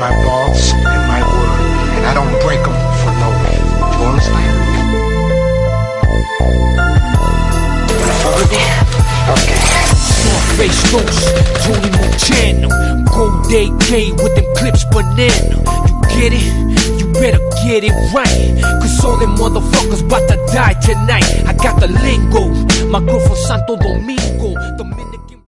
my laws and my word, and I don't break them for no way. You understand? Okay. Face Dos, Tony Montana, Gold AK with them clips banana. You get it? You better get it right, cause all them motherfuckers bout to die tonight. I got the lingo, my girl from Santo Domingo.